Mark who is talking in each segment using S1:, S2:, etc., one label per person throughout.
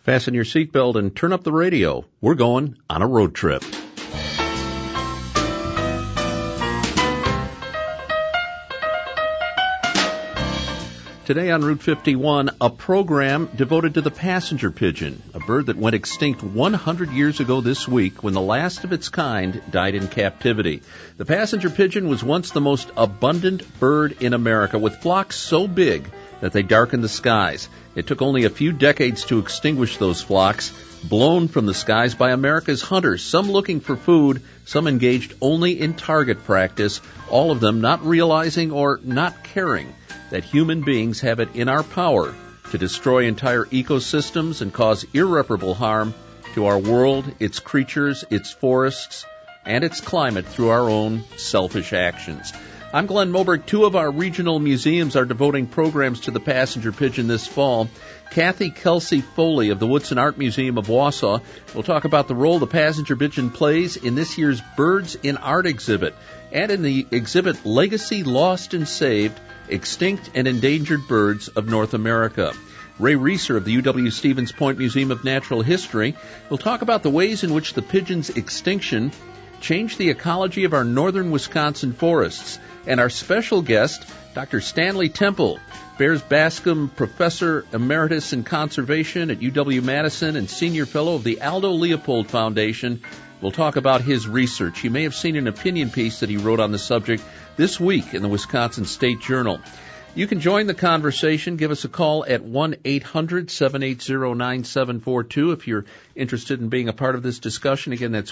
S1: Fasten your seatbelt and turn up the radio. We're going on a road trip. Today on Route 51, a program devoted to the passenger pigeon, a bird that went extinct 100 years ago this week when the last of its kind died in captivity. The passenger pigeon was once the most abundant bird in America, with flocks so big that they darkened the skies. It took only a few decades to extinguish those flocks, blown from the skies by America's hunters, some looking for food, some engaged only in target practice, all of them not realizing or not caring that human beings have it in our power to destroy entire ecosystems and cause irreparable harm to our world, its creatures, its forests, and its climate through our own selfish actions. I'm Glenn Moberg. Two of our regional museums are devoting programs to the passenger pigeon this fall. Kathy Kelsey Foley of the Woodson Art Museum of Wausau will talk about the role the passenger pigeon plays in this year's Birds in Art exhibit and in the exhibit Legacy Lost and Saved, Extinct and Endangered Birds of North America. Ray Reeser of the UW-Stevens Point Museum of Natural History will talk about the ways in which the pigeon's extinction changed the ecology of our northern Wisconsin forests. And our special guest, Dr. Stanley Temple, Bears Bascom Professor Emeritus in Conservation at UW-Madison and Senior Fellow of the Aldo Leopold Foundation, will talk about his research. You may have seen an opinion piece that he wrote on the subject this week in the Wisconsin State Journal. You can join the conversation. Give us a call at 1-800-780-9742 if you're interested in being a part of this discussion. Again, that's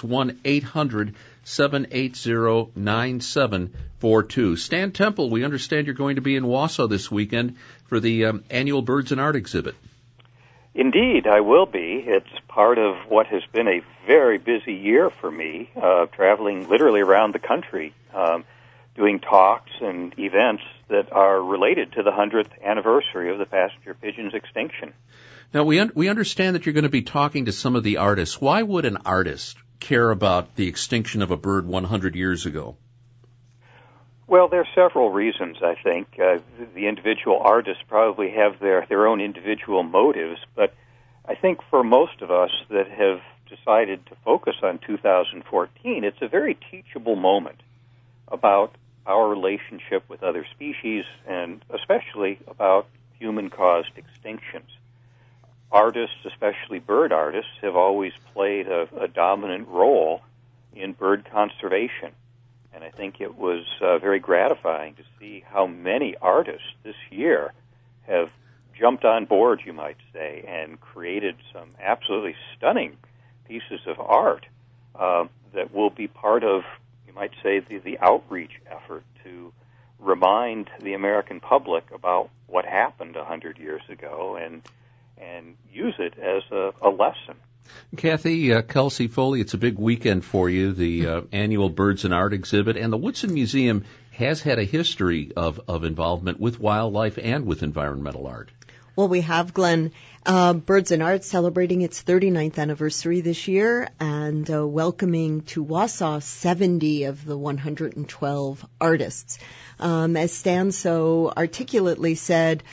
S1: 1-800-780-9742. Stan Temple, we understand you're going to be in Wausau this weekend for the annual Birds in Art exhibit.
S2: Indeed, I will be. It's part of what has been a very busy year for me, traveling literally around the country, doing talks and events that are related to the 100th anniversary of the passenger pigeon's extinction.
S1: Now, we understand that you're going to be talking to some of the artists. Why would an artist care about the extinction of a bird 100 years ago?
S2: Well, there are several reasons, I think. The individual artists probably have their own individual motives, but I think for most of us that have decided to focus on 2014, it's a very teachable moment about our relationship with other species and especially about human-caused extinctions. Artists, especially bird artists, have always played a dominant role in bird conservation. And I think it was very gratifying to see how many artists this year have jumped on board, you might say, and created some absolutely stunning pieces of art that will be part of, you might say, the outreach effort to remind the American public about what happened 100 years ago and use it as a lesson.
S1: Kathy Kelsey Foley, it's a big weekend for you, the annual Birds in Art exhibit, and the Woodson Museum has had a history of involvement with wildlife and with environmental art.
S3: Well, we have, Glenn. Birds in Art celebrating its 39th anniversary this year and welcoming to Wausau 70 of the 112 artists. As Stan so articulately said,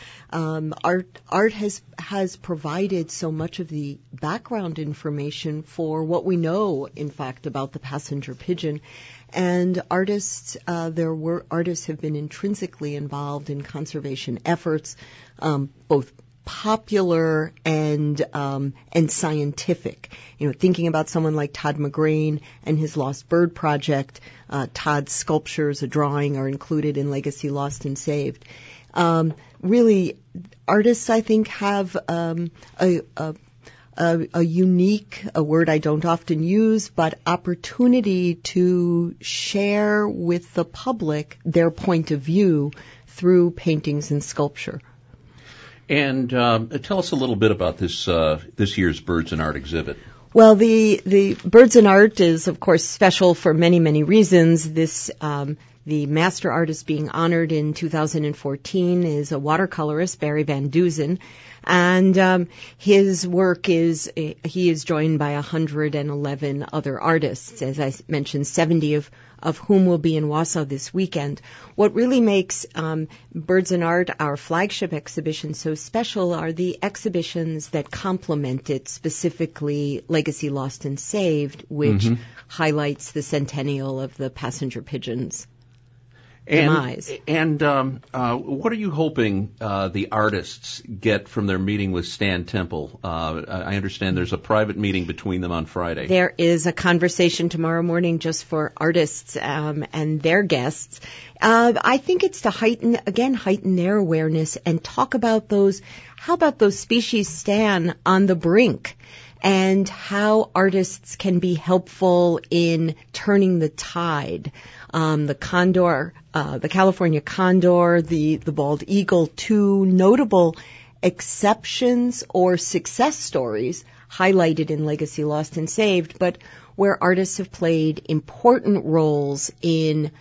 S3: art has provided so much of the background information for what we know, in fact, about the passenger pigeon. And artists have been intrinsically involved in conservation efforts, both popular and scientific. You know, thinking about someone like Todd McGrain and his Lost Bird Project, Todd's sculptures, a drawing, are included in Legacy Lost and Saved. Really, artists, I think, have a unique, a word I don't often use, but opportunity to share with the public their point of view through paintings and sculpture.
S1: And tell us a little bit about this year's Birds in Art exhibit.
S3: Well, the Birds in Art is, of course, special for many, many reasons. This The master artist being honored in 2014 is a watercolorist, Barry Van Dusen, and his work is, he is joined by 111 other artists, as I mentioned, 70 of whom will be in Wausau this weekend. What really makes Birds and Art, our flagship exhibition, so special are the exhibitions that complement it, specifically Legacy Lost and Saved, which highlights the centennial of the passenger pigeon's demise.
S1: And what are you hoping the artists get from their meeting with Stan Temple? I understand there's a private meeting between them on Friday.
S3: There is a conversation tomorrow morning just for artists and their guests. I think it's to heighten their awareness and talk about how about those species, Stan, on the brink, and how artists can be helpful in turning the tide. The condor, the California condor, the bald eagle, two notable exceptions or success stories highlighted in Legacy Lost and Saved, but where artists have played important roles in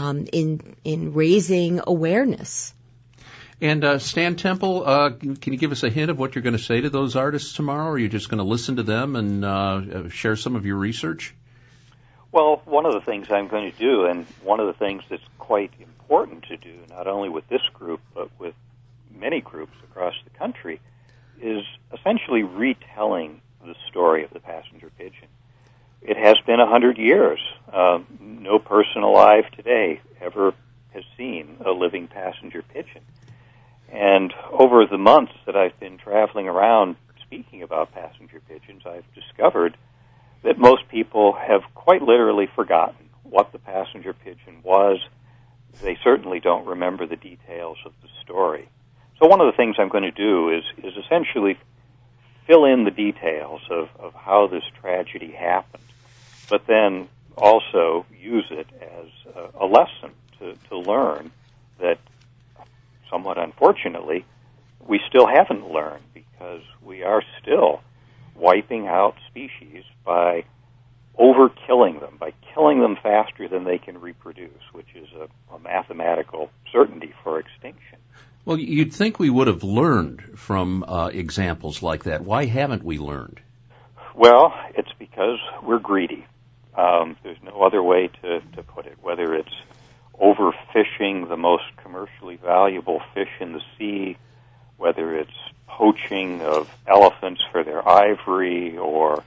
S3: raising awareness.
S1: And Stan Temple, can you give us a hint of what you're going to say to those artists tomorrow, or are you just going to listen to them and share some of your research?
S2: Well, one of the things I'm going to do, and one of the things that's quite important to do, not only with this group, but with many groups across the country, is essentially retelling the story of the passenger pigeon. It has been 100 years. No person alive today ever has seen a living passenger pigeon. And over the months that I've been traveling around speaking about passenger pigeons, I've discovered that most people have quite literally forgotten what the passenger pigeon was. They certainly don't remember the details of the story. So one of the things I'm going to do is essentially fill in the details of how this tragedy happened, but then also use it as a lesson to learn that, somewhat unfortunately, we still haven't learned, because we are still wiping out species by overkilling them, by killing them faster than they can reproduce, which is a mathematical certainty for extinction.
S1: Well, you'd think we would have learned from examples like that. Why haven't we learned?
S2: Well, it's because we're greedy. There's no other way to put it, whether it's overfishing the most commercially valuable fish in the sea, whether it's poaching of elephants for their ivory or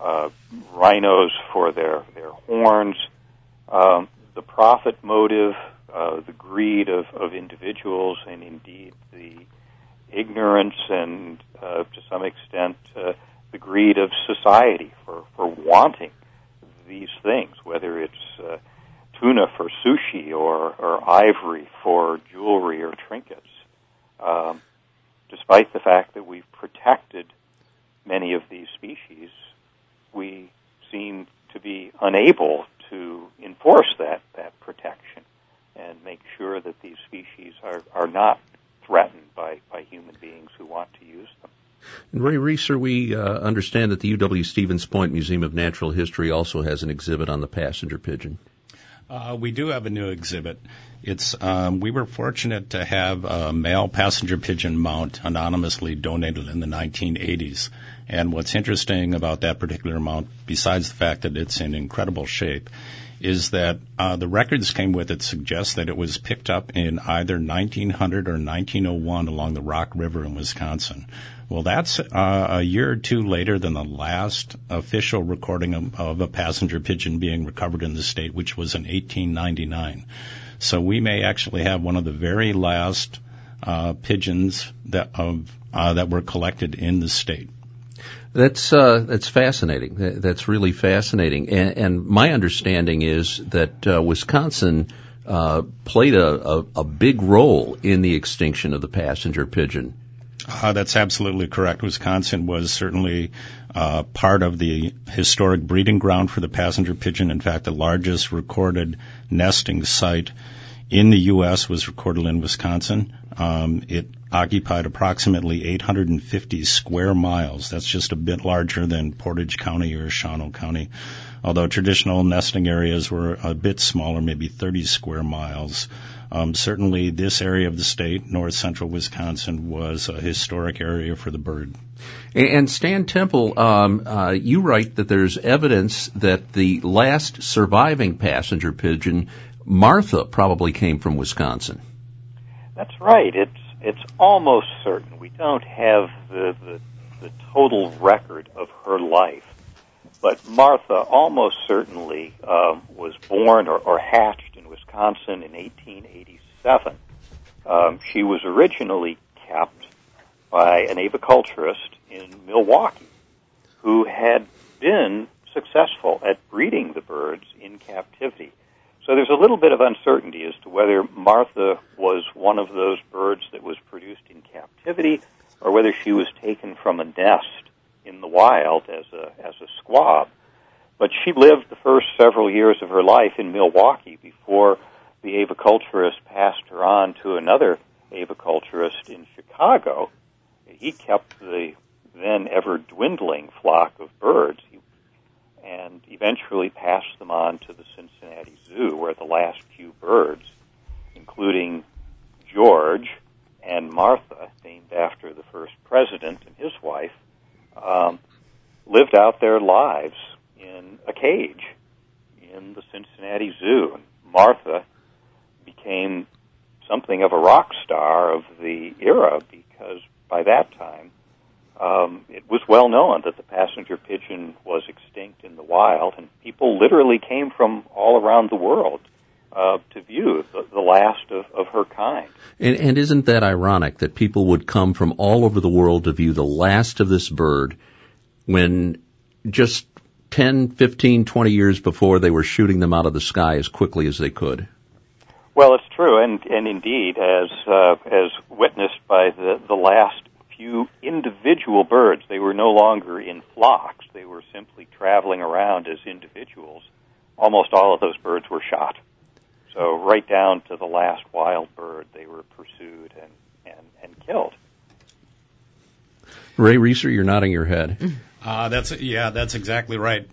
S2: rhinos for their horns, the profit motive, the greed of individuals, and indeed the ignorance and, to some extent, the greed of society for wanting these things, whether it's tuna for sushi or ivory for jewelry or trinkets. Despite the fact that we've protected many of these species, we seem to be unable to enforce that protection and make sure that these species are not threatened by human beings who want to use them.
S1: And Ray Reeser, we understand that the UW Stevens Point Museum of Natural History also has an exhibit on the passenger pigeon.
S4: We do have a new exhibit. We were fortunate to have a male passenger pigeon mount anonymously donated in the 1980s. And what's interesting about that particular mount, besides the fact that it's in incredible shape, is that the records came with it suggest that it was picked up in either 1900 or 1901 along the Rock River in Wisconsin. Well, that's a year or two later than the last official recording of a passenger pigeon being recovered in the state, which was in 1899. So we may actually have one of the very last pigeons that were collected in the state.
S1: That's fascinating. That's really fascinating. And my understanding is that Wisconsin played a big role in the extinction of the passenger pigeon.
S4: That's absolutely correct. Wisconsin was certainly part of the historic breeding ground for the passenger pigeon. In fact, the largest recorded nesting site in the U.S. was recorded in Wisconsin. It occupied approximately 850 square miles. That's just a bit larger than Portage County or Shawano County, although traditional nesting areas were a bit smaller, maybe 30 square miles. Certainly this area of the state, north central Wisconsin, was a historic area for the bird.
S1: And Stan Temple, you write that there's evidence that the last surviving passenger pigeon, Martha, probably came from Wisconsin.
S2: That's right. It's almost certain. We don't have the total record of her life, but Martha almost certainly was born or hatched in Wisconsin in 1887. She was originally kept by an aviculturist in Milwaukee who had been successful at breeding the birds in captivity. So there's a little bit of uncertainty as to whether Martha was one of those birds that was produced in captivity or whether she was taken from a nest in the wild as a squab. But she lived the first several years of her life in Milwaukee before the aviculturist passed her on to another aviculturist in Chicago. He kept the then ever-dwindling flock of birds and eventually passed them on to the Cincinnati Zoo, where the last few birds, including George and Martha, named after the first president and his wife, lived out their lives in a cage in the Cincinnati Zoo. And Martha became something of a rock star of the era because by that time it was well known that the passenger pigeon was extinct in the wild, and people literally came from all around the world to view the last of her kind.
S1: And isn't that ironic that people would come from all over the world to view the last of this bird when just 10, 15, 20 years before they were shooting them out of the sky as quickly as they could?
S2: Well, it's true, and indeed, as witnessed by the last few individual birds. They were no longer in flocks. They were simply traveling around as individuals. Almost all of those birds were shot. So right down to the last wild bird, they were pursued and killed.
S1: Ray Reeser, you're nodding your head.
S4: That's exactly right.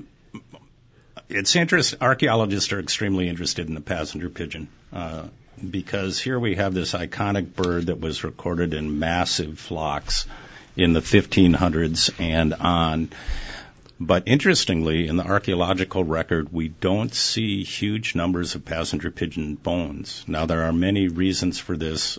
S4: It's interesting. Archaeologists are extremely interested in the passenger pigeon because here we have this iconic bird that was recorded in massive flocks in the 1500s and on. But interestingly, in the archaeological record, we don't see huge numbers of passenger pigeon bones. Now, there are many reasons for this.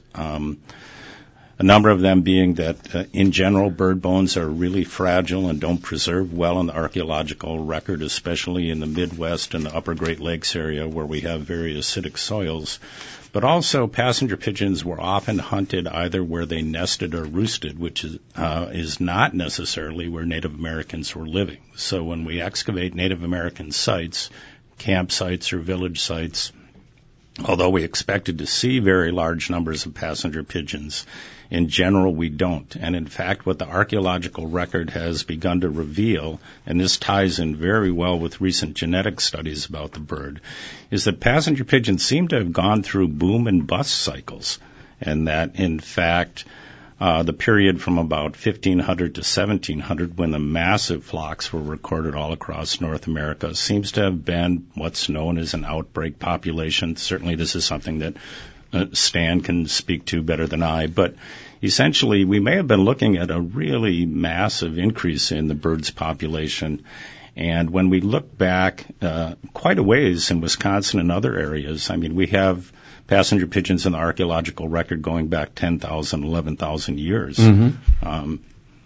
S4: A number of them being that, in general, bird bones are really fragile and don't preserve well in the archaeological record, especially in the Midwest and the upper Great Lakes area where we have very acidic soils. But also, passenger pigeons were often hunted either where they nested or roosted, which is not necessarily where Native Americans were living. So when we excavate Native American sites, campsites or village sites, although we expected to see very large numbers of passenger pigeons, in general we don't. And in fact, what the archaeological record has begun to reveal, and this ties in very well with recent genetic studies about the bird, is that passenger pigeons seem to have gone through boom and bust cycles, and that in fact the period from about 1500 to 1700, when the massive flocks were recorded all across North America, seems to have been what's known as an outbreak population. Certainly this is something that Stan can speak to better than I, but essentially we may have been looking at a really massive increase in the bird's population. And when we look back quite a ways in Wisconsin and other areas, I mean, we have passenger pigeons in the archaeological record going back 10,000, 11,000 years.
S1: Mm-hmm.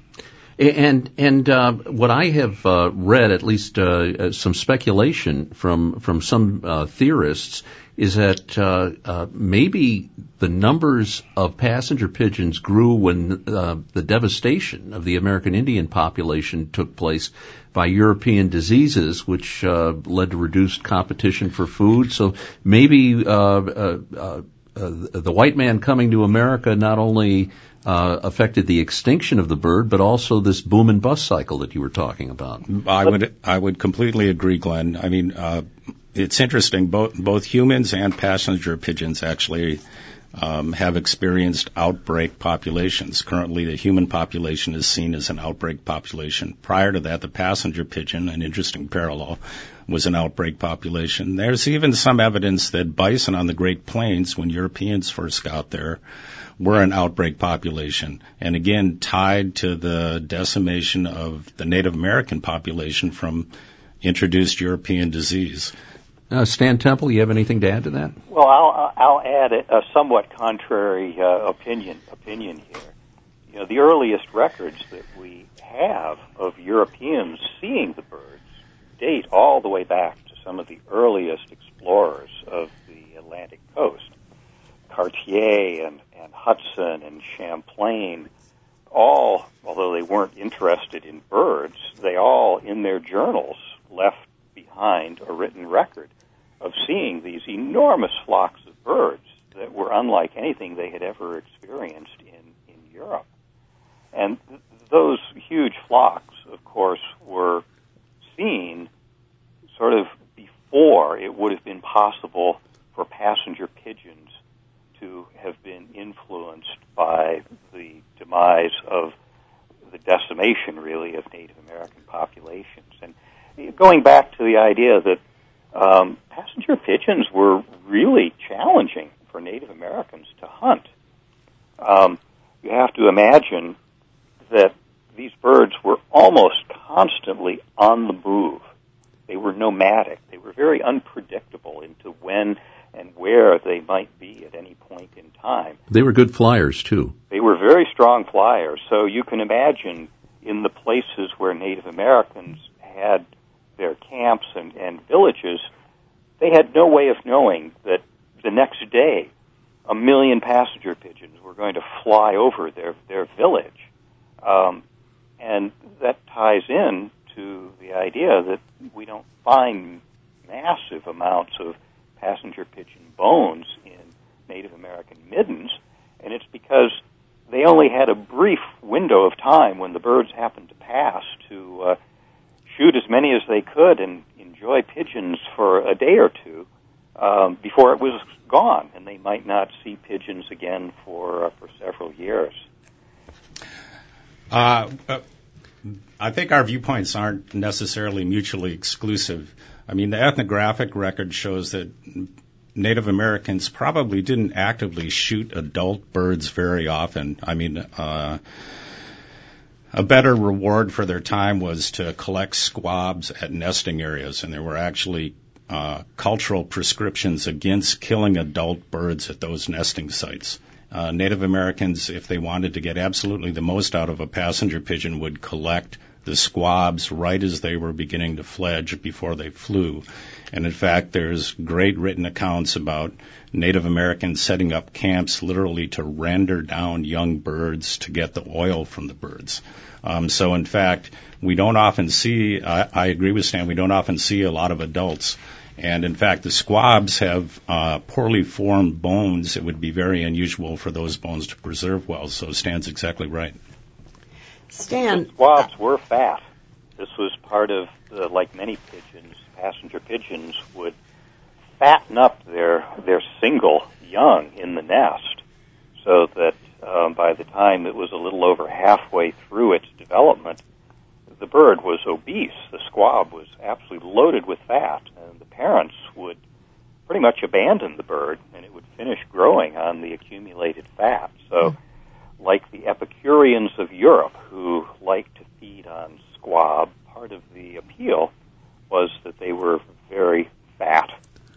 S1: And what I have read, at least some speculation from some theorists, is that maybe the numbers of passenger pigeons grew when the devastation of the American Indian population took place by European diseases, which led to reduced competition for food. So maybe the white man coming to America not only affected the extinction of the bird, but also this boom and bust cycle that you were talking about.
S4: I would completely agree, Glenn. I mean, it's interesting. Both humans and passenger pigeons actually have experienced outbreak populations. Currently, the human population is seen as an outbreak population. Prior to that, the passenger pigeon, an interesting parallel, was an outbreak population. There's even some evidence that bison on the Great Plains, when Europeans first got there, were an outbreak population, and again tied to the decimation of the Native American population from introduced European disease.
S1: Stan Temple, you have anything to add to that?
S2: Well, I'll add a somewhat contrary opinion here. You know, the earliest records that we have of Europeans seeing the birds date all the way back to some of the earliest explorers of the Atlantic coast. Cartier and Hudson and Champlain, all, although they weren't interested in birds, they all, in their journals, left behind a written record of seeing these enormous flocks of birds that were unlike anything they had ever experienced in Europe. And those huge flocks, of course, were seen sort of before it would have been possible for passenger pigeons to have been influenced by the demise of the decimation, really, of Native American populations. And going back to the idea that passenger pigeons were really challenging for Native Americans to hunt. You have to imagine that these birds were almost constantly on the move. They were nomadic. They were very unpredictable into when and where they might be at any point in time.
S1: They were good flyers, too.
S2: They were very strong flyers. So you can imagine in the places where Native Americans had their camps and villages, they had no way of knowing that the next day 1 million passenger pigeons were going to fly over their village. And that ties in to the idea that we don't find massive amounts of passenger pigeon bones in Native American middens, and it's because they only had a brief window of time when the birds happened to pass to shoot as many as they could and enjoy pigeons for a day or two before it was gone, and they might not see pigeons again for several years.
S4: I think our viewpoints aren't necessarily mutually exclusive. I mean, the ethnographic record shows that Native Americans probably didn't actively shoot adult birds very often. I mean, a better reward for their time was to collect squabs at nesting areas, and there were actually cultural prescriptions against killing adult birds at those nesting sites. Native Americans, if they wanted to get absolutely the most out of a passenger pigeon, would collect the squabs right as they were beginning to fledge before they flew. And in fact, there's great written accounts about Native Americans setting up camps literally to render down young birds to get the oil from the birds. So in fact, we don't often see, I agree with Stan, we don't often see a lot of adults. And in fact, the squabs have poorly formed bones. It would be very unusual for those bones to preserve well. So Stan's exactly right.
S3: Stan,
S2: the squabs were fat. This was part of, like many pigeons, passenger pigeons would fatten up their single young in the nest so that by the time it was a little over halfway through its development, the bird was obese. The squab was absolutely loaded with fat, and the parents would pretty much abandon the bird, and it would finish growing on the accumulated fat. So, like the Epicureans of Europe, who liked to feed on squab, part of the appeal was that they were very fat.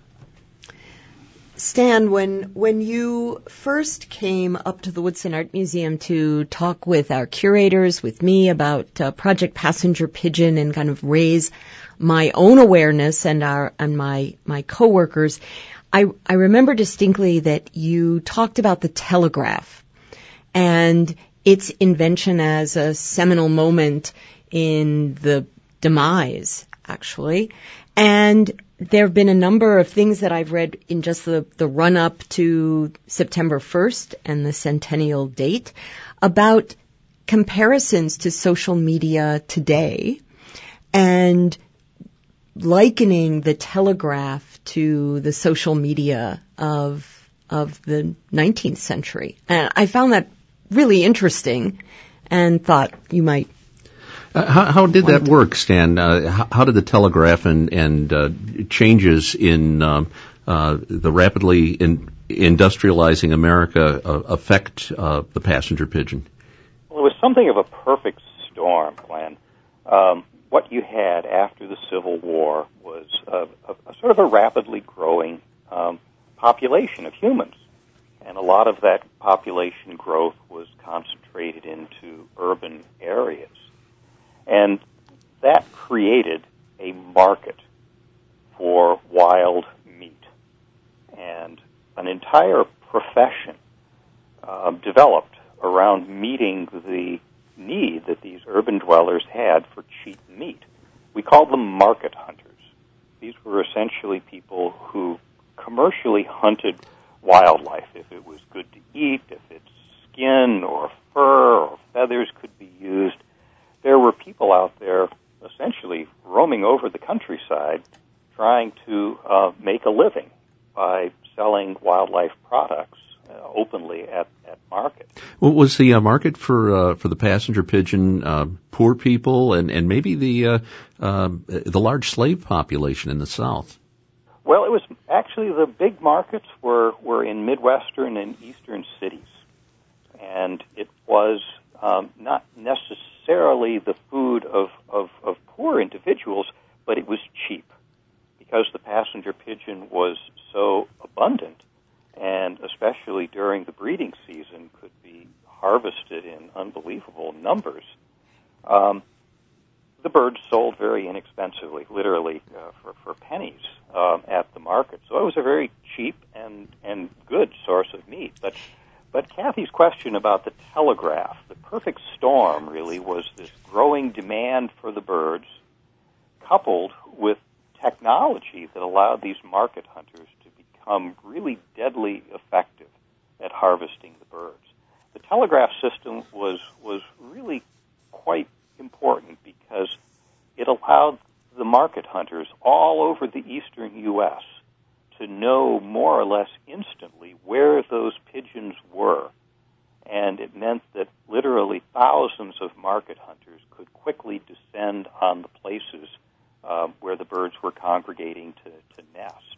S3: Stan, when you first came up to the Woodson Art Museum to talk with our curators, with me about Project Passenger Pigeon and kind of raise my own awareness and my coworkers, I remember distinctly that you talked about the telegraph and its invention as a seminal moment in the demise, actually. And there have been a number of things that I've read in just the run-up to September 1st and the centennial date about comparisons to social media today and likening the telegraph to the social media of of the 19th century. And I found that really interesting and thought you might.
S1: How did that work, Stan? How did the telegraph and changes in the rapidly industrializing America affect the passenger pigeon?
S2: Well, it was something of a perfect storm, Glenn. What you had after the Civil War was a sort of a rapidly growing population of humans. And a lot of that population growth was concentrated into urban areas. And that created a market for wild meat. And an entire profession developed around meeting the need that these urban dwellers had for cheap meat. We called them market hunters. These were essentially people who commercially hunted wildlife, if it was good to eat, if its skin or fur or feathers could be used. There were people out there essentially roaming over the countryside trying to make a living by selling wildlife products openly at market.
S1: Well, was the market for the passenger pigeon poor people and maybe the large slave population in the South?
S2: Well, it was actually the big markets were in Midwestern and Eastern cities, and it was not necessarily the food of poor individuals, but it was cheap because the passenger pigeon was so abundant, and especially during the breeding season could be harvested in unbelievable numbers. The birds sold very inexpensively, literally for pennies at the market. So it was a very cheap and good source of meat. But Kathy's question about the telegraph, the perfect storm really was this growing demand for the birds coupled with technology that allowed these market hunters to become really deadly effective at harvesting the birds. The telegraph system was really quite important because it allowed the market hunters all over the eastern U.S. to know more or less instantly where those pigeons were. And it meant that literally thousands of market hunters could quickly descend on the places where the birds were congregating to nest.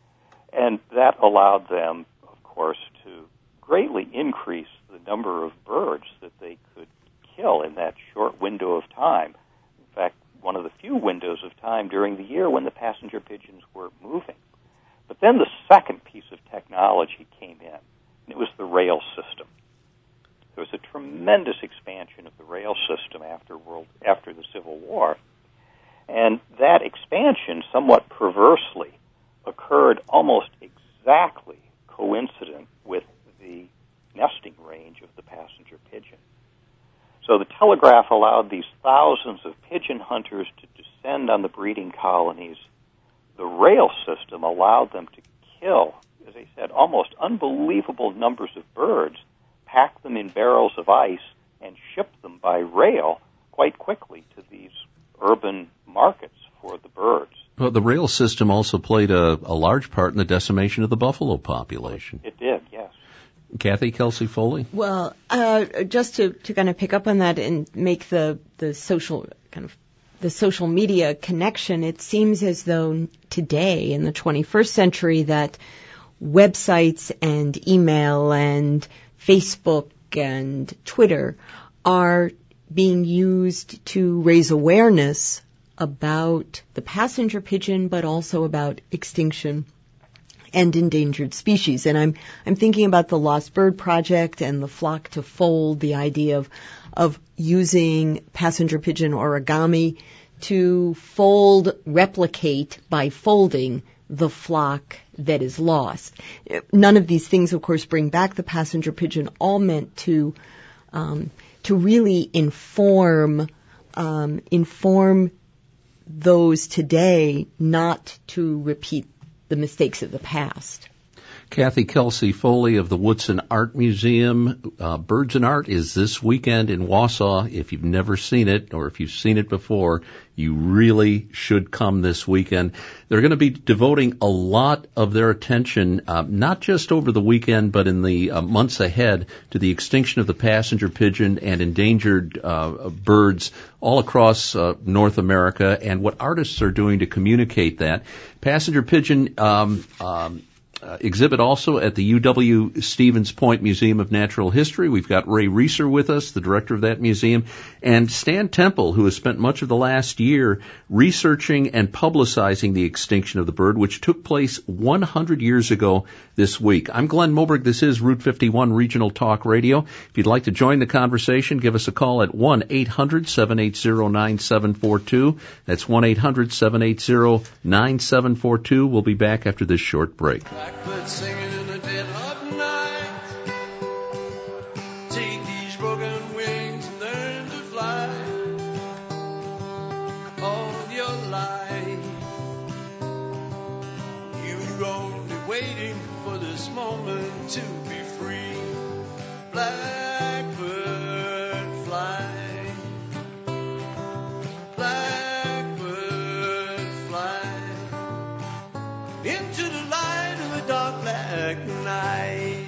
S2: And that allowed them, of course, to greatly increase the number of birds that they could kill in that short window of time. In fact, one of the few windows of time during the year when the passenger pigeons were moving. But then the second piece of technology came in, and it was the rail system. There was a tremendous expansion of the rail system after the Civil War, and that expansion, somewhat perversely, occurred almost exactly coincident with the nesting range of the passenger pigeon. So the telegraph allowed these thousands of pigeon hunters to descend on the breeding colonies. The rail system allowed them to kill, as I said, almost unbelievable numbers of birds, pack them in barrels of ice, and ship them by rail quite quickly to these urban markets for the birds.
S1: Well, the rail system also played a large part in the decimation of the buffalo population.
S2: It did, yes.
S1: Kathy Kelsey Foley?
S3: Well, just to kind of pick up on that and make the social media connection, it seems as though today in the 21st century that websites and email and Facebook and Twitter are being used to raise awareness about the passenger pigeon, but also about extinction and endangered species. And I'm thinking about the Lost Bird Project and the Flock to Fold, the idea of using passenger pigeon origami to replicate by folding the flock that is lost. None of these things, of course, bring back the passenger pigeon, all meant to really inform those today not to repeat the mistakes of the past.
S1: Kathy Kelsey Foley of the Woodson Art Museum. Birds and Art is this weekend in Wausau. If you've never seen it, or if you've seen it before, you really should come this weekend. They're going to be devoting a lot of their attention, not just over the weekend, but in the months ahead, to the extinction of the passenger pigeon and endangered birds all across North America, and what artists are doing to communicate that. Passenger pigeon exhibit also at the UW Stevens Point Museum of Natural History. We've got Ray Reeser with us, the director of that museum, and Stan Temple, who has spent much of the last year researching and publicizing the extinction of the bird, which took place 100 years ago this week. I'm Glenn Moberg. This is Route 51 Regional Talk Radio. If you'd like to join the conversation, give us a call at 1-800-780-9742. That's 1-800-780-9742. We'll be back after this short break.
S5: Blackbird singing in the dead of night. Take these broken wings and learn to fly all your life. You're only waiting for this moment to be free. Blackbird fly. Blackbird fly into the light of a dark black night.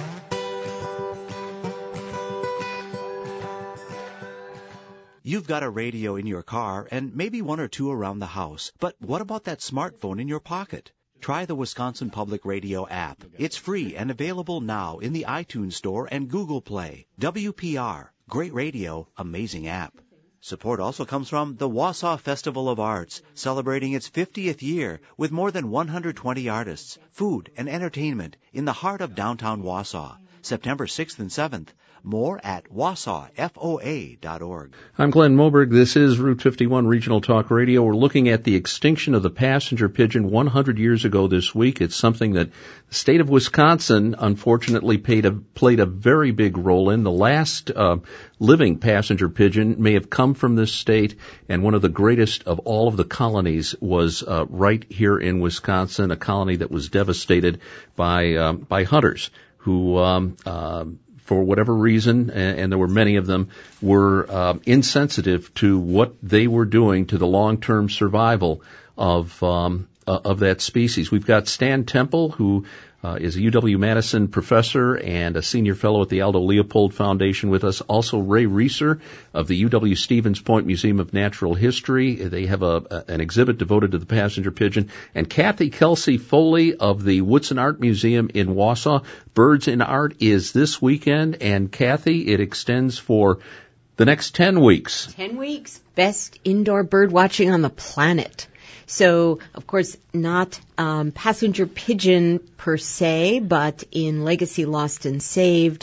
S6: You've got a radio in your car and maybe one or two around the house. But what about that smartphone in your pocket? Try the Wisconsin Public Radio app. It's free and available now in the iTunes Store and Google Play. WPR. Great radio, amazing app. Support also comes from the Wausau Festival of Arts, celebrating its 50th year with more than 120 artists, food, and entertainment in the heart of downtown Wausau, September 6th and 7th. More at wausaufoa.org.
S1: I'm Glenn Moberg. This is Route 51 Regional Talk Radio. We're looking at the extinction of the passenger pigeon 100 years ago this week. It's something that the state of Wisconsin, unfortunately, played a very big role in. The last living passenger pigeon may have come from this state, and one of the greatest of all of the colonies was right here in Wisconsin, a colony that was devastated by hunters who for whatever reason, and there were many of them, were insensitive to what they were doing to the long-term survival of that species. We've got Stan Temple, who is a UW-Madison professor and a senior fellow at the Aldo Leopold Foundation with us. Also, Ray Reeser of the UW Stevens Point Museum of Natural History. They have an exhibit devoted to the passenger pigeon. And Kathy Kelsey Foley of the Woodson Art Museum in Wausau. Birds in Art is this weekend. And Kathy, it extends for the next 10 weeks.
S3: 10 weeks. Best indoor bird watching on the planet. So, of course, not passenger pigeon per se, but in Legacy Lost and Saved,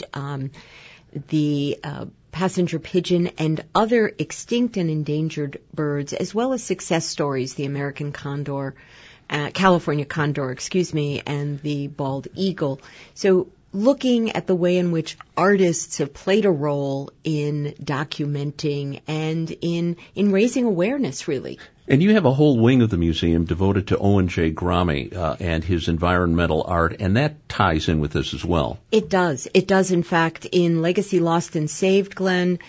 S3: the passenger pigeon and other extinct and endangered birds, as well as success stories, the American condor, California condor, and the bald eagle. So, looking at the way in which artists have played a role in documenting and in raising awareness, really.
S1: And you have a whole wing of the museum devoted to Owen J. Grommy and his environmental art, and that ties in with this as well.
S3: It does. It does, in fact. In Legacy Lost and Saved, Glenn,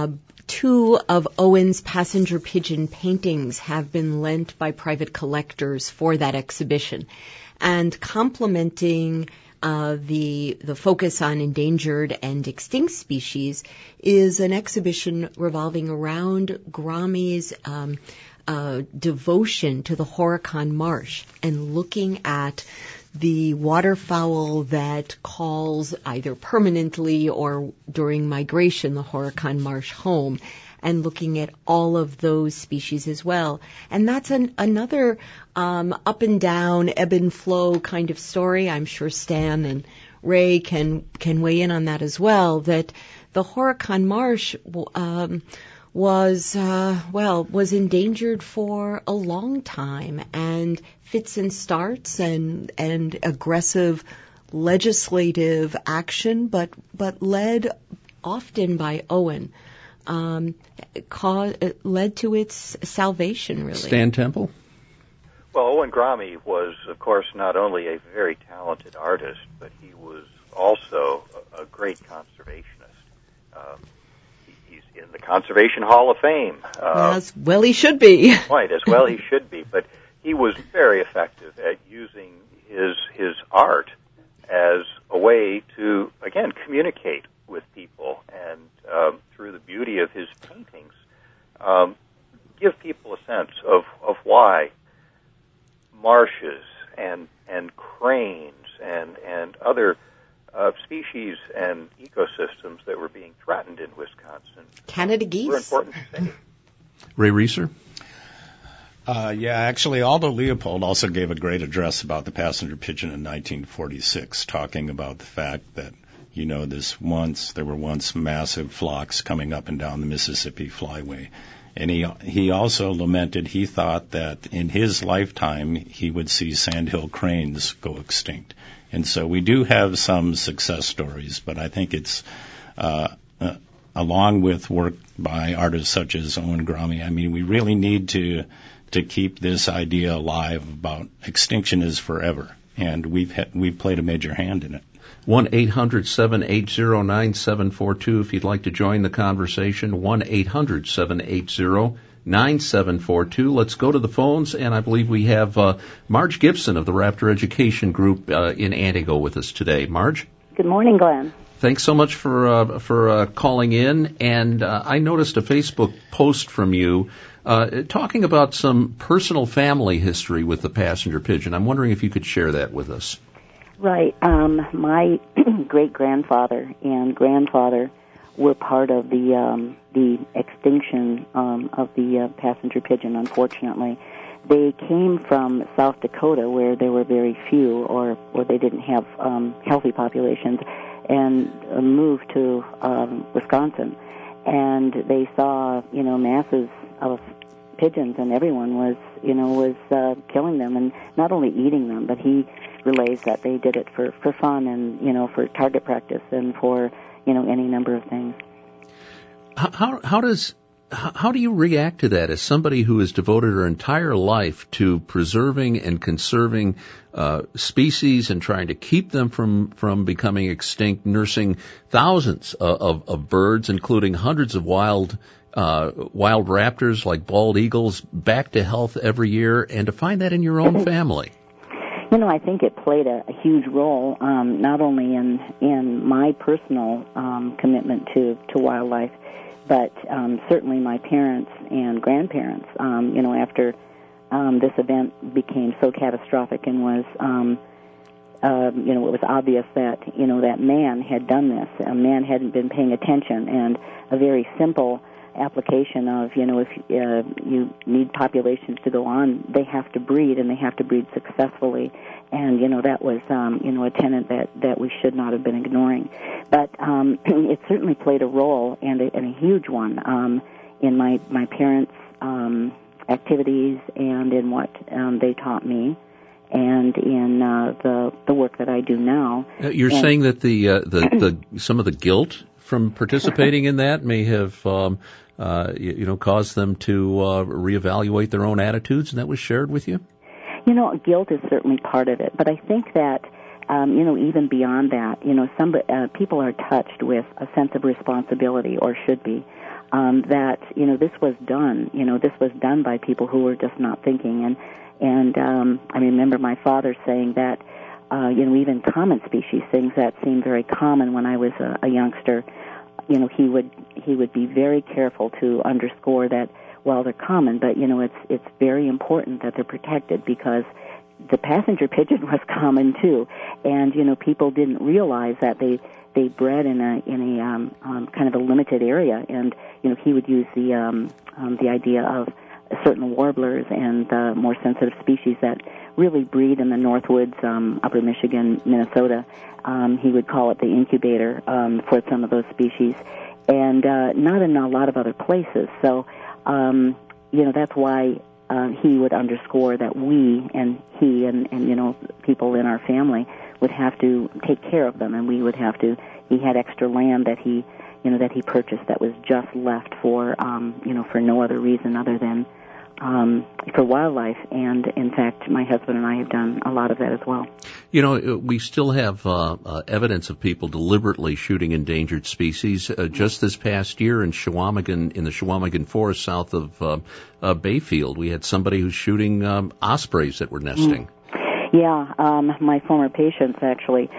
S3: 2 of Owen's passenger pigeon paintings have been lent by private collectors for that exhibition. And complementing the focus on endangered and extinct species is an exhibition revolving around Grommy's devotion to the Horicon Marsh and looking at the waterfowl that calls either permanently or during migration the Horicon Marsh home, and looking at all of those species as well. And that's another up and down, ebb and flow kind of story. I'm sure Stan and Ray can weigh in on that as well, that the Horicon Marsh was endangered for a long time, and fits and starts and aggressive legislative action, but led often by Owen, led to its salvation, really.
S1: Stan Temple?
S2: Well, Owen Grommy was, of course, not only a very talented artist, but he was also a great conservationist. He's in the Conservation Hall of Fame.
S3: As well he should be.
S2: Right, as well he should be. But he was very effective at using his art as a way to, again, communicate with people, and through the beauty of his paintings, give people a sense of why marshes and cranes and other species and ecosystems that were being threatened in Wisconsin
S3: Canada geese.
S2: were important to save.
S1: Ray Reeser?
S4: Actually, Aldo Leopold also gave a great address about the passenger pigeon in 1946, talking about the fact that, there were once massive flocks coming up and down the Mississippi Flyway. And he also lamented, he thought that in his lifetime he would see sandhill cranes go extinct. And so we do have some success stories, but I think it's, along with work by artists such as Owen Grommy, we really need to keep this idea alive about extinction is forever. And we've played a major hand in it.
S1: 1-800-780-9742 if you'd like to join the conversation. 1-800-780-9742. Let's go to the phones, and I believe we have Marge Gibson of the Raptor Education Group in Antigo with us today. Marge?
S7: Good morning, Glenn.
S1: Thanks so much for calling in. And I noticed a Facebook post from you talking about some personal family history with the passenger pigeon. I'm wondering if you could share that with us.
S7: Right. My great-grandfather and grandfather were part of the extinction of the passenger pigeon, unfortunately. They came from South Dakota, where there were very few, or they didn't have healthy populations, and moved to Wisconsin. And they saw, masses of pigeons, and everyone was killing them, and not only eating them, but he relays that they did it for fun and, for target practice and for, any number of things.
S1: How do you react to that as somebody who has devoted her entire life to preserving and conserving species and trying to keep them from becoming extinct, nursing thousands of birds, including hundreds of wild raptors like bald eagles back to health every year, and to find that in your own family?
S7: I think it played a huge role, not only in my personal commitment to wildlife, but certainly my parents and grandparents. After this event became so catastrophic and was, it was obvious that that man had done this. A man hadn't been paying attention, and a very simple application of, if you need populations to go on, they have to breed, and they have to breed successfully. And, that was, a tenet that we should not have been ignoring. But it certainly played a role, and a huge one, in my parents' activities and in what they taught me, and in the work that I do now.
S1: You're saying that the some of the guilt from participating in that may have caused them to reevaluate their own attitudes, and that was shared with you?
S7: Guilt is certainly part of it, but I think that, even beyond that, people are touched with a sense of responsibility, or should be, that, this was done, this was done by people who were just not thinking, and I remember my father saying that, even common species, things that seemed very common when I was a youngster, he would be very careful to underscore that, well, they're common, but, it's very important that they're protected, because the passenger pigeon was common too, and, people didn't realize that they bred in a kind of a limited area, and, he would use the idea of certain warblers and more sensitive species that really breed in the Northwoods, upper Michigan, Minnesota. He would call it the incubator for some of those species, and not in a lot of other places. So, that's why he would underscore that we and he and people in our family would have to take care of them, and we would have to. He had extra land that he purchased that was just left for for no other reason other than for wildlife, and in fact, my husband and I have done a lot of that as well.
S1: You know, we still have evidence of people deliberately shooting endangered species. Just this past year in Chequamegon, in the Chequamegon Forest south of Bayfield, we had somebody who's shooting ospreys that were nesting.
S7: Yeah, my former patients actually.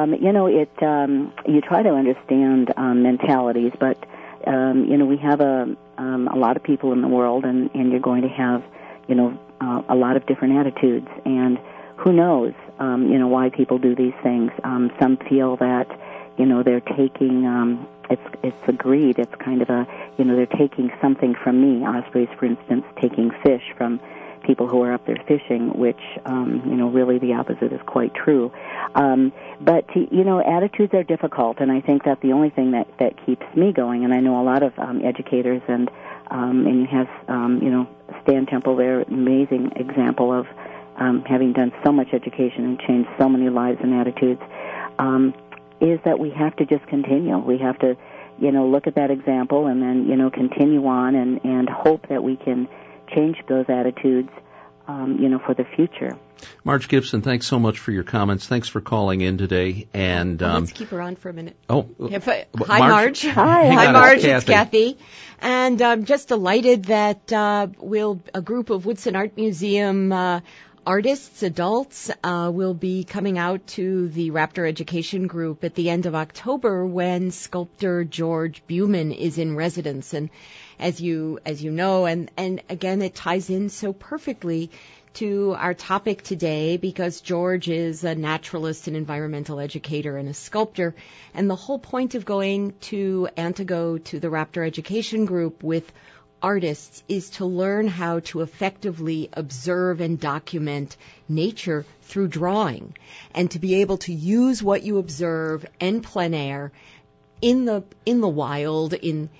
S7: You try to understand mentalities, but we have a lot of people in the world, and you're going to have, a lot of different attitudes, and who knows, why people do these things. Some feel that, they're taking, it's a greed. It's kind of a, they're taking something from me. Ospreys, for instance, taking fish from people who are up there fishing, which, really the opposite is quite true. But attitudes are difficult, and I think that the only thing that keeps me going, and I know a lot of educators, and you have, Stan Temple there, amazing example of having done so much education and changed so many lives and attitudes, is that we have to just continue. We have to, look at that example and then, continue on and hope that we can change those attitudes, for the future.
S1: Marge Gibson, thanks so much for your comments. Thanks for calling in today. And
S3: let's keep her on for a minute.
S1: Oh,
S3: hi, Marge. Hi, Marge. It's Kathy. And I'm just delighted that a group of Woodson Art Museum artists, adults, will be coming out to the Raptor Education Group at the end of October when sculptor George Buman is in residence. And as you know, and again, it ties in so perfectly to our topic today because George is a naturalist, an environmental educator, and a sculptor. And the whole point of going to Antigo to the Raptor Education Group with artists is to learn how to effectively observe and document nature through drawing, and to be able to use what you observe en plein air, in the wild,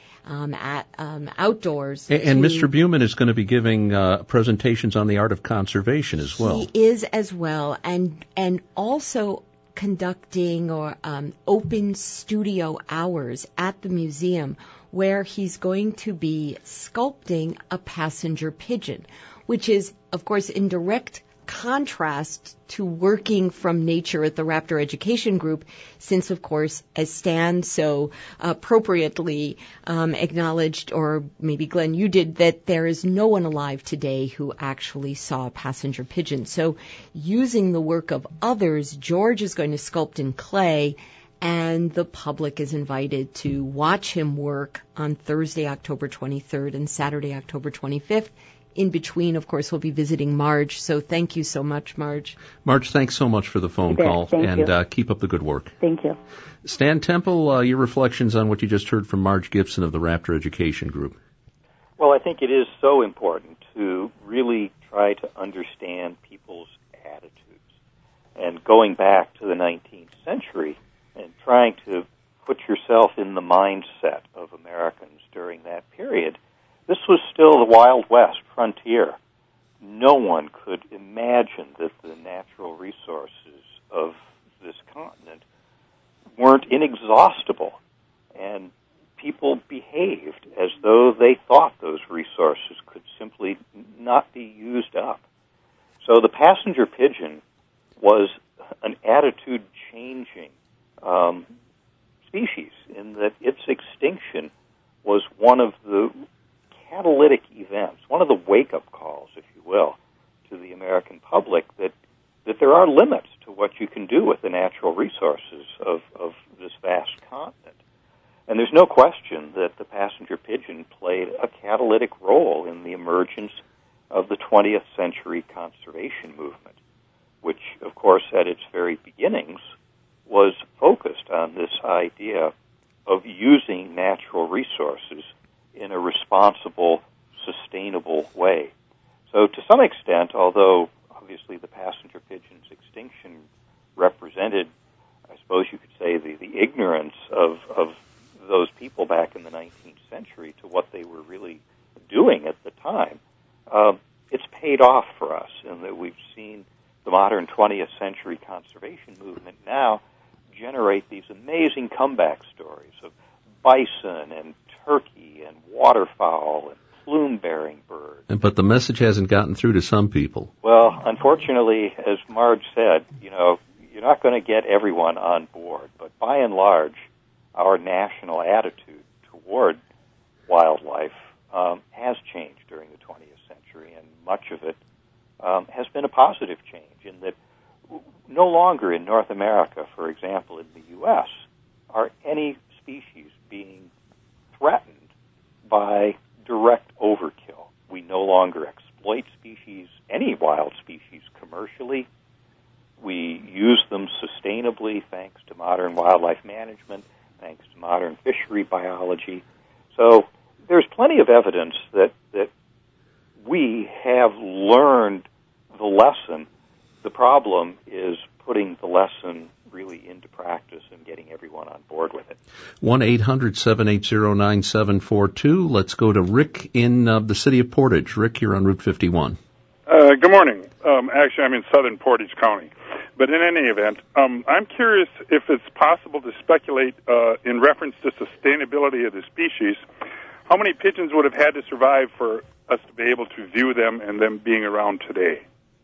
S3: outdoors.
S1: And Mr. Buman is going to be giving presentations on the art of conservation as well.
S3: He is as well, and also conducting open studio hours at the museum where he's going to be sculpting a passenger pigeon, which is, of course, in direct contrast to working from nature at the Raptor Education Group, since, of course, as Stan so appropriately acknowledged, or maybe Glenn, you did, that there is no one alive today who actually saw a passenger pigeon. So using the work of others, George is going to sculpt in clay, and the public is invited to watch him work on Thursday, October 23rd and Saturday, October 25th. In between, of course, we'll be visiting Marge. So thank you so much, Marge.
S1: Marge, thanks so much for the phone call.
S7: Thank
S1: you. Keep up the good work.
S7: Thank you.
S1: Stan Temple, your reflections on what you just heard from Marge Gibson of the Raptor Education Group.
S2: Well, I think it is so important to really try to understand people's attitudes. And going back to the 19th century and trying to put yourself in the mindset of Americans during that period, this was still the Wild West frontier. No one could imagine that the natural resources of this continent weren't inexhaustible, and people behaved as though they thought those resources could simply not be used up. So the passenger pigeon was an attitude-changing species in that its extinction was one of the catalytic events, one of the wake-up calls, if you will, to the American public that there are limits to what you can do with the natural resources of this vast continent. And there's no question that the passenger pigeon played a catalytic role in the emergence of the 20th century conservation movement, which, of course, at its very beginnings was focused on this idea of using natural resources in a responsible, sustainable way. So to some extent, although obviously the passenger pigeon's extinction represented, I suppose you could say, the ignorance of those people back in the 19th century to what they were really doing at the time, it's paid off for us in that we've seen the modern 20th century conservation movement now generate these amazing comeback stories of bison and turkey and waterfowl and plume-bearing bird.
S1: But the message hasn't gotten through to some people.
S2: Well, unfortunately, as Marge said, you're not going to get everyone on board. But by and large, our national attitude toward wildlife has changed during the 20th century, and much of it has been a positive change in that no longer in North America, for example, in the U.S., are any species being threatened by direct overkill. We no longer exploit any wild species commercially. We use them sustainably thanks to modern wildlife management, thanks to modern fishery biology. So there's plenty of evidence that we have learned the lesson. The problem is putting the lesson really into practice and getting everyone on board with it.
S1: 1-800-780-9742. Let's go to Rick in the city of Portage. Rick, you're on Route 51.
S8: Good morning. Actually, I'm in southern Portage County. But in any event, I'm curious if it's possible to speculate in reference to sustainability of the species, how many pigeons would have had to survive for us to be able to view them and them being around today?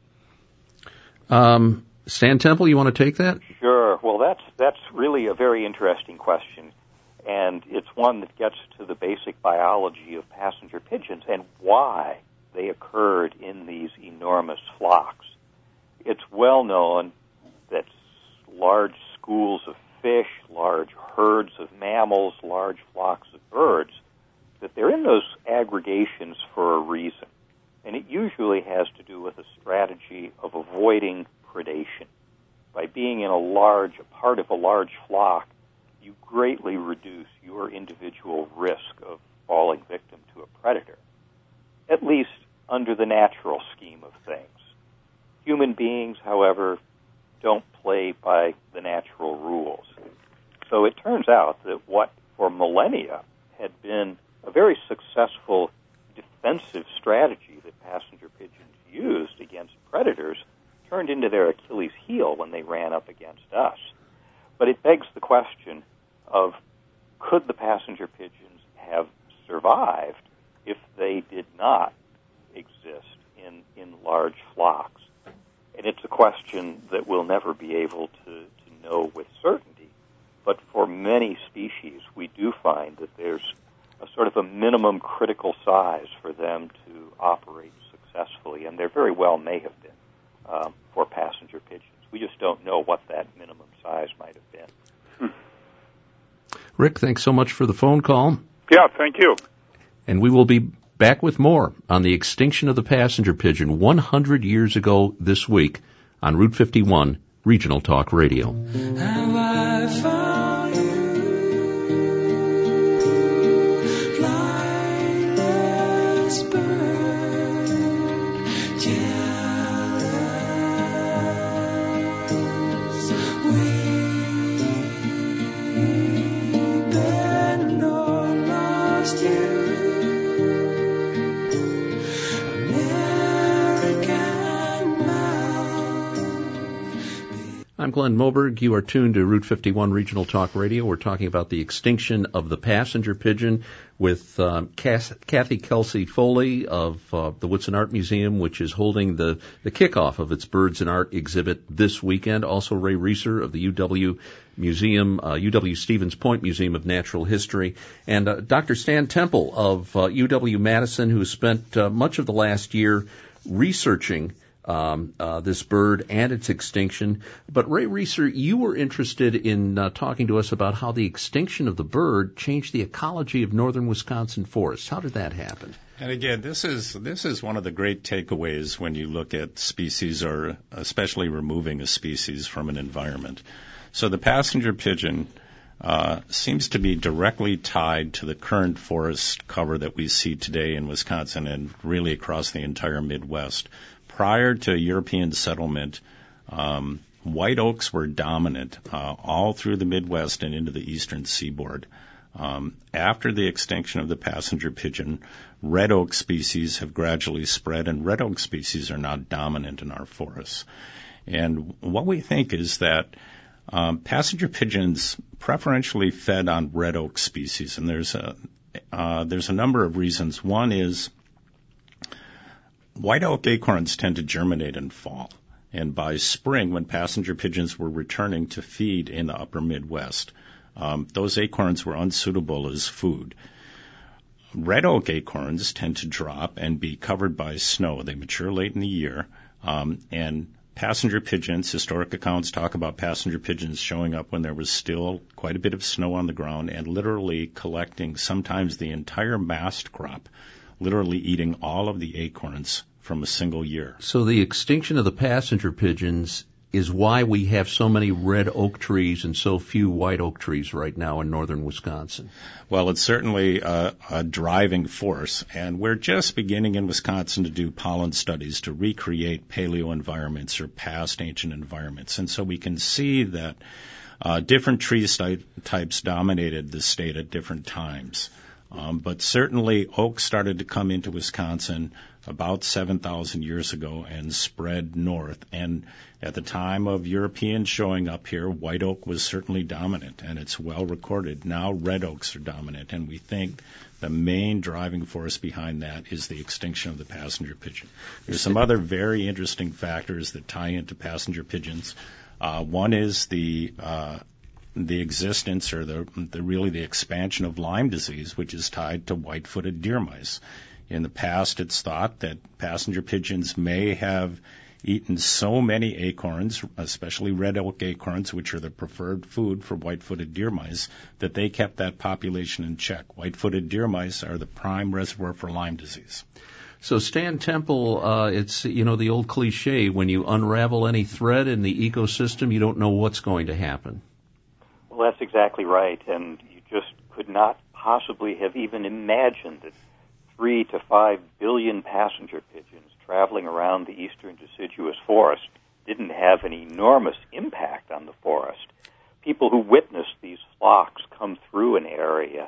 S1: Stan Temple, you want to take that?
S2: Sure. Well, that's really a very interesting question, and it's one that gets to the basic biology of passenger pigeons and why they occurred in these enormous flocks. It's well known that large schools of fish, large herds of mammals, large flocks of birds, that they're in those aggregations for a reason. And it usually has to do with a strategy of avoiding predation. By being in a part of a large flock, you greatly reduce your individual risk of falling victim to a predator, at least under the natural scheme of things. Human beings, however, don't play by the natural rules. So it turns out that what for millennia had been a very successful defensive strategy that passenger pigeons used against predators turned into their Achilles heel when they ran up against us. But it begs the question of, could the passenger pigeons have survived if they did not exist in large flocks? And it's a question that we'll never be able to know with certainty. But for many species, we do find that there's a sort of a minimum critical size for them to operate successfully, and there very well may have been for passenger pigeons. We just don't know what that minimum size might have been.
S1: Rick, thanks so much for the phone call.
S8: Yeah, thank you.
S1: And we will be back with more on the extinction of the passenger pigeon 100 years ago this week on Route 51 Regional Talk Radio.
S5: Have I found you? Flightless bird, jealous, weeping o'er lost years.
S1: I'm Glenn Moberg. You are tuned to Route 51 Regional Talk Radio. We're talking about the extinction of the passenger pigeon with Kathy Kelsey Foley of the Woodson Art Museum, which is holding the kickoff of its Birds and Art exhibit this weekend. Also Ray Reeser of the UW Museum, UW Stevens Point Museum of Natural History, and Dr. Stan Temple of UW-Madison, who spent much of the last year researching this bird and its extinction. But Ray Reeser, you were interested in talking to us about how the extinction of the bird changed the ecology of northern Wisconsin forests. How did that happen?
S4: And again, this is one of the great takeaways when you look at species, or especially removing a species from an environment. So the passenger pigeon seems to be directly tied to the current forest cover that we see today in Wisconsin and really across the entire Midwest. Prior to European settlement, white oaks were dominant all through the Midwest and into the eastern seaboard. After the extinction of the passenger pigeon, red oak species have gradually spread, and red oak species are now dominant in our forests. And what we think is that passenger pigeons preferentially fed on red oak species, and there's a number of reasons. One is White oak acorns tend to germinate in fall, and by spring, when passenger pigeons were returning to feed in the upper Midwest, those acorns were unsuitable as food. Red oak acorns tend to drop and be covered by snow. They mature late in the year, and passenger pigeons, historic accounts talk about passenger pigeons showing up when there was still quite a bit of snow on the ground and literally collecting sometimes the entire mast crop, literally eating all of the acorns from a single year.
S1: So the extinction of the passenger pigeons is why we have so many red oak trees and so few white oak trees right now in northern Wisconsin.
S4: Well, it's certainly a driving force, and we're just beginning in Wisconsin to do pollen studies to recreate paleo environments or past ancient environments. And so we can see that different tree types dominated the state at different times. But certainly oak started to come into Wisconsin about 7,000 years ago and spread north. And at the time of Europeans showing up here, white oak was certainly dominant, and it's well recorded. Now red oaks are dominant, and we think the main driving force behind that is the extinction of the passenger pigeon. There's some other very interesting factors that tie into passenger pigeons. One is the existence or the expansion of Lyme disease, which is tied to white-footed deer mice. In the past, it's thought that passenger pigeons may have eaten so many acorns, especially red oak acorns, which are the preferred food for white-footed deer mice, that they kept that population in check. White-footed deer mice are the prime reservoir for Lyme disease.
S1: So Stan Temple, it's, the old cliche, when you unravel any thread in the ecosystem, you don't know what's going to happen.
S2: Well, that's exactly right, and you just could not possibly have even imagined that 3 to 5 billion passenger pigeons traveling around the eastern deciduous forest didn't have an enormous impact on the forest. People who witnessed these flocks come through an area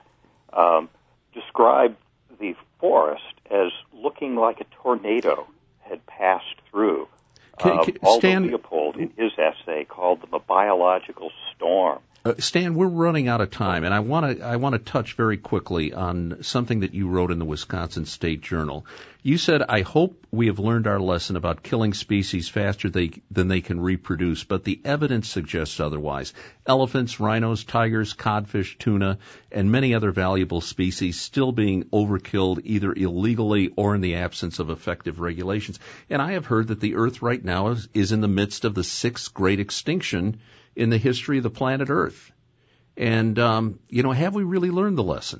S2: describe the forest as looking like a tornado had passed through. Aldo Leopold, in his essay, called them a biological storm.
S1: Stan, we're running out of time, and I want to touch very quickly on something that you wrote in the Wisconsin State Journal. You said, "I hope we have learned our lesson about killing species faster than they can reproduce, but the evidence suggests otherwise. Elephants, rhinos, tigers, codfish, tuna, and many other valuable species still being overkilled either illegally or in the absence of effective regulations." And I have heard that the Earth right now is in the midst of the 6th great extinction in the history of the planet Earth. And, have we really learned the lesson?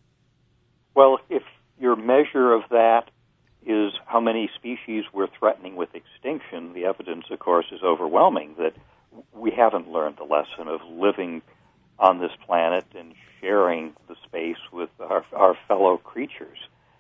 S2: Well, if your measure of that is how many species we're threatening with extinction, the evidence, of course, is overwhelming that we haven't learned the lesson of living on this planet and sharing the space with our fellow creatures.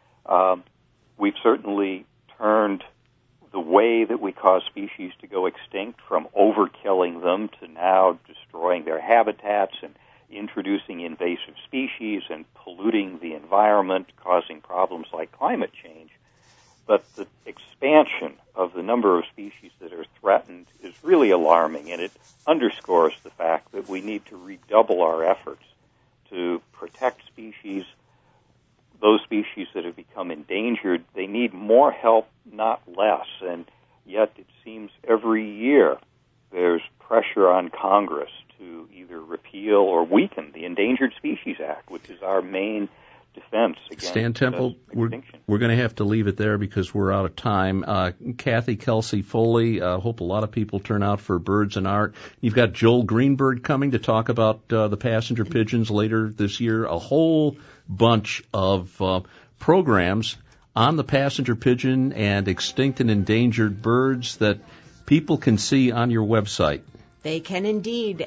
S2: We've certainly turned the way that we cause species to go extinct from overkilling them to now destroying their habitats and introducing invasive species and polluting the environment, causing problems like climate change. But the expansion of the number of species that are threatened is really alarming, and it underscores the fact that we need to redouble our efforts to protect species. Those species that have become endangered, they need more help, not less. And yet it seems every year there's pressure on Congress to either repeal or weaken the Endangered Species Act, which is our main defense against
S1: Stan Temple, we're going to have to leave it there because we're out of time. Kathy Kelsey Foley, hope a lot of people turn out for Birds and Art. You've got Joel Greenberg coming to talk about the passenger pigeons later this year. A whole bunch of programs on the passenger pigeon and extinct and endangered birds that people can see on your website.
S3: They can indeed.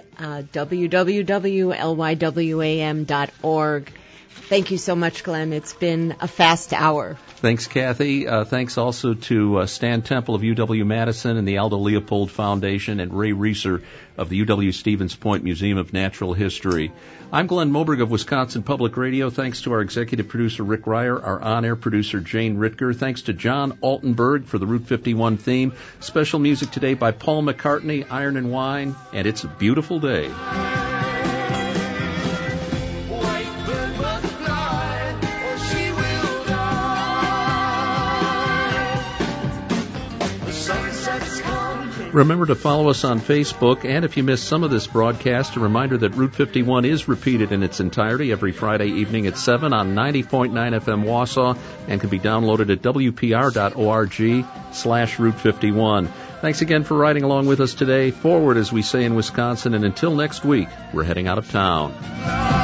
S3: www.lywam.org. Thank you so much, Glenn. It's been a fast hour.
S1: Thanks, Kathy. Thanks also to Stan Temple of UW-Madison and the Aldo Leopold Foundation and Ray Reeser of the UW-Stevens Point Museum of Natural History. I'm Glenn Moberg of Wisconsin Public Radio. Thanks to our executive producer, Rick Ryer, our on-air producer, Jane Ritker. Thanks to John Altenberg for the Route 51 theme. Special music today by Paul McCartney, Iron and Wine, and It's a Beautiful Day. Remember to follow us on Facebook, and if you missed some of this broadcast, a reminder that Route 51 is repeated in its entirety every Friday evening at 7 on 90.9 FM Wausau and can be downloaded at wpr.org/Route 51. Thanks again for riding along with us today. Forward, as we say in Wisconsin, and until next week, we're heading out of town.